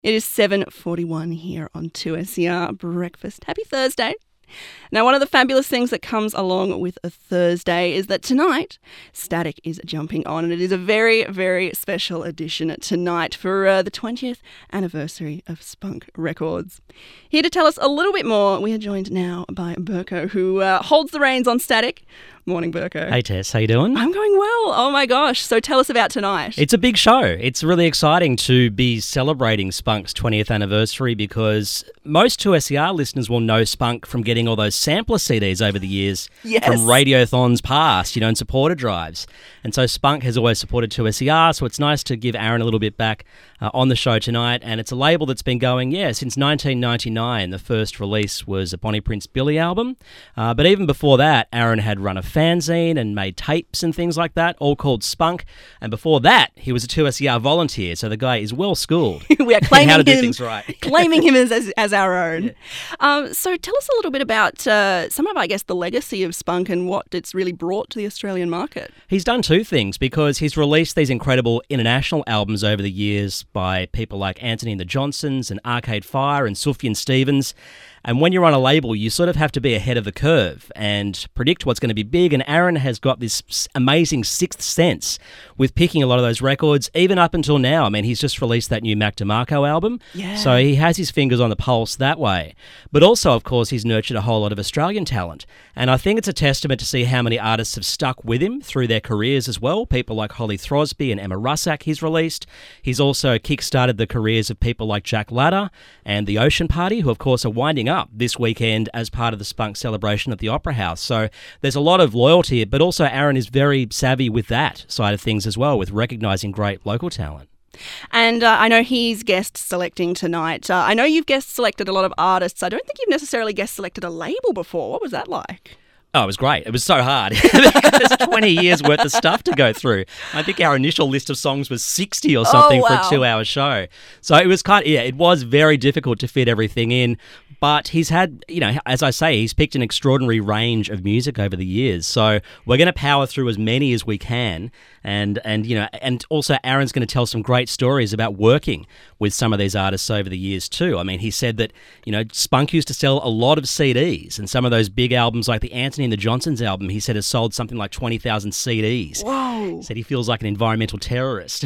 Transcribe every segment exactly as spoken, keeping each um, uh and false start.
It is seven forty-one here on two S E R Breakfast. Happy Thursday. Now, one of the fabulous things that comes along with a Thursday is that tonight, Static is jumping on, and it is a very, very special edition tonight for uh, the twentieth anniversary of Spunk Records. Here to tell us a little bit more, we are joined now by Burko, who uh, holds the reins on Static. Morning, Burko. Hey, Tess. How you doing? I'm going well. Oh, my gosh. So tell us about tonight. It's a big show. It's really exciting to be celebrating Spunk's twentieth anniversary because most two S E R listeners will know Spunk from getting all those sampler C Ds over the years Yes. from radiothons past, you know, and supporter drives. And so Spunk has always supported two S E R, so it's nice to give Aaron a little bit back uh, on the show tonight. And it's a label that's been going, yeah, since nineteen ninety-nine. The first release was a Bonnie Prince Billy album. Uh, but even before that, Aaron had run a fanzine and made tapes and things like that, all called Spunk. And before that, he was a two S E R volunteer, so the guy is well schooled. We are claiming how to do him, things right. claiming him as, as, as our own. Yeah. Um, so tell us a little bit about uh, some of, I guess, the legacy of Spunk and what it's really brought to the Australian market. He's done two things because he's released these incredible international albums over the years by people like Anthony and the Johnsons and Arcade Fire and Sufjan Stevens. And when you're on a label, you sort of have to be ahead of the curve and predict what's going to be big. And Aaron has got this amazing sixth sense with picking a lot of those records, even up until now. I mean, he's just released that new Mac DeMarco album. Yeah. So he has his fingers on the pulse that way. But also, of course, he's nurtured a whole lot of Australian talent. And I think it's a testament to see how many artists have stuck with him through their careers as well. People like Holly Throsby and Emma Russack he's released. He's also kick-started the careers of people like Jack Ladder and The Ocean Party, who, of course, are winding up this weekend as part of the Spunk celebration at the Opera House. So there's a lot of loyalty, but also Aaron is very savvy with that side of things as well, with recognising great local talent. And uh, I know he's guest selecting tonight. Uh, I know you've guest selected a lot of artists. I don't think you've necessarily guest selected a label before. What was that like? Oh, it was great. It was so hard. There's twenty years worth of stuff to go through. I think our initial list of songs was sixty or something oh, wow. for a two-hour show. So it was kind of, yeah, it was very difficult to fit everything in. But he's had, you know, as I say, he's picked an extraordinary range of music over the years. So we're going to power through as many as we can. And, and you know, and also Aaron's going to tell some great stories about working with some of these artists over the years too. I mean, he said that, you know, Spunk used to sell a lot of C Ds, and some of those big albums like the Anthony and the Johnsons album, he said has sold something like twenty thousand C Ds. Whoa. He said he feels like an environmental terrorist.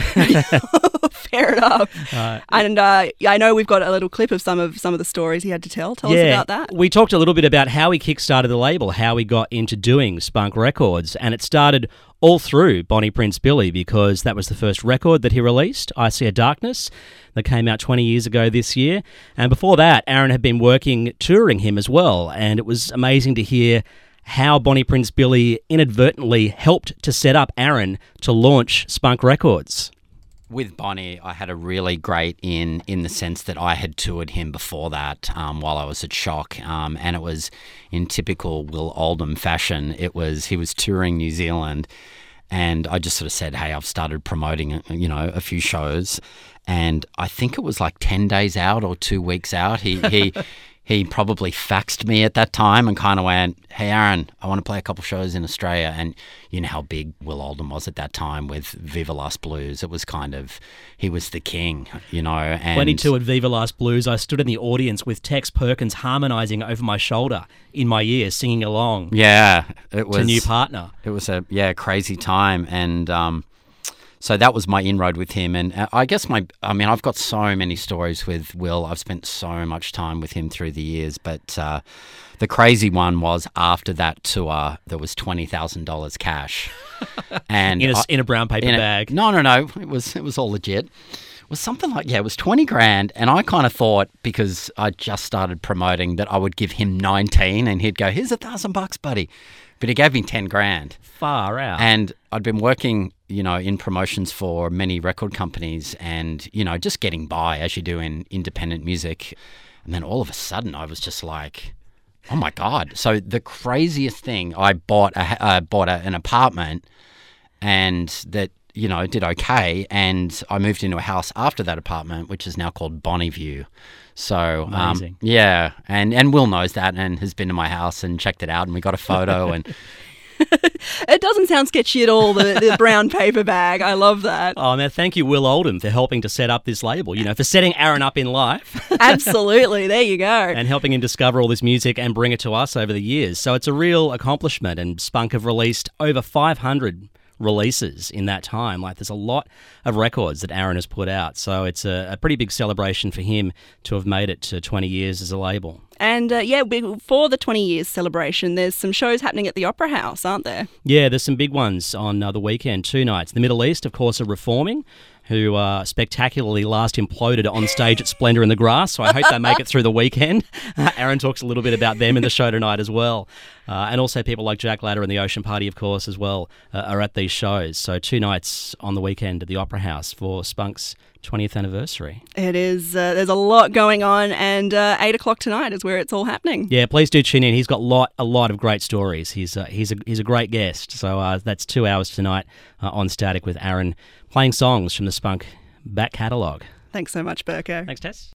Fair enough. Uh, and uh, I know we've got a little clip of some of some of the stories he had to tell. Tell yeah, us about that. We talked a little bit about how he kickstarted the label, how he got into doing Spunk Records, and it started all through Bonnie Prince Billy because that was the first record that he released, I See a Darkness, that came out twenty years ago this year. And before that, Aaron had been working, touring him as well, and it was amazing to hear how Bonnie Prince Billy inadvertently helped to set up Aaron to launch Spunk Records. With Bonnie, I had a really great in in the sense that I had toured him before that um, while I was at Shock, um, and it was in typical Will Oldham fashion. It was he was touring New Zealand, and I just sort of said, "Hey, I've started promoting, you know, a few shows," and I think it was like ten days out or two weeks out. He he. He probably faxed me at that time and kind of went, "Hey, Aaron, I want to play a couple shows in Australia." And you know how big Will Oldham was at that time with Viva Las Blues. It was kind of, he was the king, you know. And twenty-two at Viva Las Blues, I stood in the audience with Tex Perkins harmonising over my shoulder in my ear, singing along. Yeah, it was to New Partner. It was a yeah crazy time, and um, so that was my inroad with him. And I guess my, I mean, I've got so many stories with Will. I've spent so much time with him through the years. But uh, the crazy one was after that tour, there was twenty thousand dollars cash. and in, a, I, in a brown paper in a, bag. No, no, no. It was, it was all legit. It was something like, yeah, it was twenty grand. And I kind of thought, because I just started promoting, that I would give him nineteen and he'd go, "Here's a thousand bucks, buddy." But he gave me ten grand. Far out. And I'd been working, you know, in promotions for many record companies and, you know, just getting by as you do in independent music. And then all of a sudden I was just like, oh my God. So the craziest thing, I bought a, uh, bought a, an apartment and that, you know, did okay. And I moved into a house after that apartment, which is now called Bonneview. So, Amazing. um, yeah, and, and Will knows that and has been to my house and checked it out, and we got a photo and It doesn't sound sketchy at all, the, the brown paper bag. I love that. Oh, man, thank you, Will Oldham, for helping to set up this label, you know, for setting Aaron up in life. Absolutely. There you go. And helping him discover all this music and bring it to us over the years. So it's a real accomplishment, and Spunk have released over five hundred releases in that time. Like, there's a lot of records that Aaron has put out, so it's a, a pretty big celebration for him to have made it to twenty years as a label. And uh, yeah, for the twenty years celebration, there's some shows happening at the Opera House, aren't there? Yeah, there's some big ones on uh, the weekend, two nights. The Middle East, of course, are reforming, who uh, spectacularly last imploded on stage at Splendour in the Grass, so I hope they make it through the weekend. Uh, Aaron talks a little bit about them in the show tonight as well. Uh, and also people like Jack Ladder and the Ocean Party, of course, as well, uh, are at these shows. So two nights on the weekend at the Opera House for Spunk's twentieth anniversary. It is. Uh, there's a lot going on, and uh, eight o'clock tonight is where it's all happening. Yeah, please do tune in. He's got lot, a lot of great stories. He's uh, he's a he's a great guest. So uh, that's two hours tonight uh, on Static with Aaron playing songs from the Spunk back catalogue. Thanks so much, Burko. Thanks, Tess.